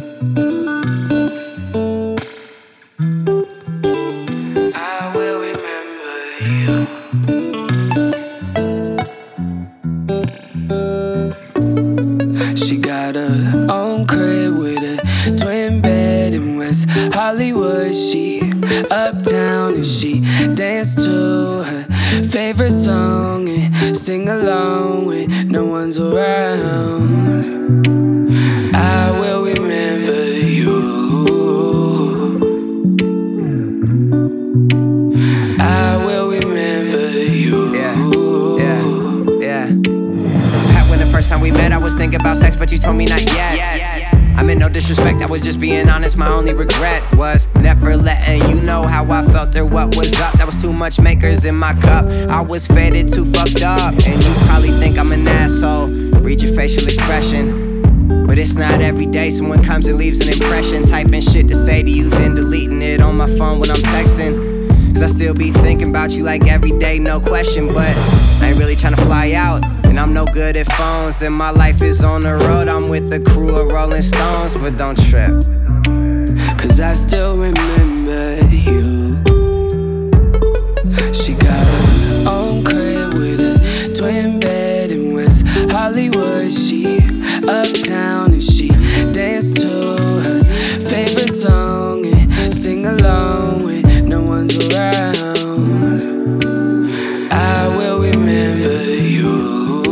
I will remember you. She got her own crib with a twin bed in West Hollywood. She uptown and she dance to her favorite song and sing along when no one's around. I will remember you. I will remember you. Pat, when the first time we met, I was thinking about sex, but you told me not yet. I meant no disrespect, I was just being honest. My only regret was never letting you know how I felt or what was up. That was too much makers in my cup. I was faded, too fucked up. And you probably think I'm an asshole. Read your facial expression. But it's not every day someone comes and leaves an impression. Typing shit to say to you, then deleting it on my phone when I'm texting. Cause I still be thinking about you like every day, no question. But I ain't really tryna fly out, and I'm no good at phones. And my life is on the road, I'm with the crew of Rolling Stones. But don't trip, cause I still remember you. She got her own crib with a twin bed in West Hollywood. She uptown and she dance to her favorite song and sing along when no one's around. I will remember you.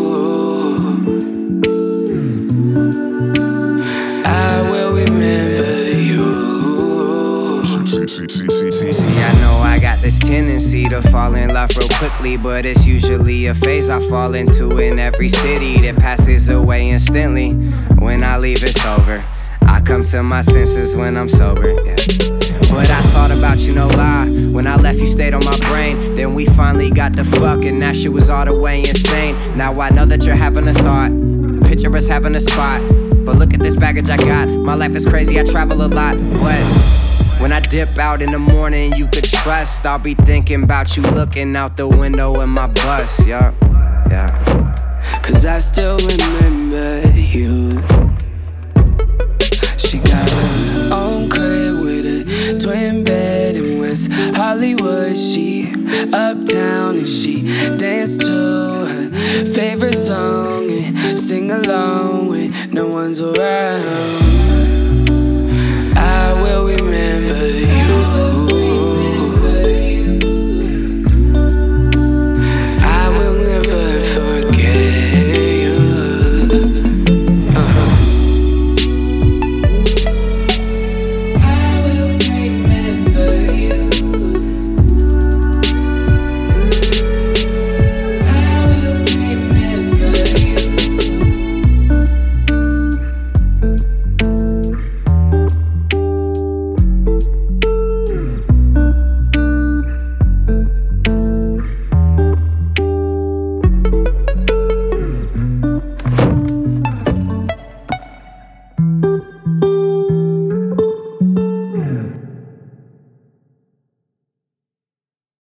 I will remember you. See, I know I got this tendency to fall in love real quickly, but it's usually a phase I fall into in every city that passes away instantly. When I leave, it's over. I come to my senses when I'm sober, yeah. But I thought about you, no lie. When I left, you stayed on my brain. Then we finally got to fuck, and that shit was all the way insane. Now I know that you're having a thought. Picture us having a spot. But look at this baggage I got. My life is crazy, I travel a lot. But when I dip out in the morning, you could trust I'll be thinking about you looking out the window in my bus, yeah. Cause I still remember you. She got her own crib with a twin bed in West Hollywood. She uptown and she dance to her favorite song and sing along when no one's around.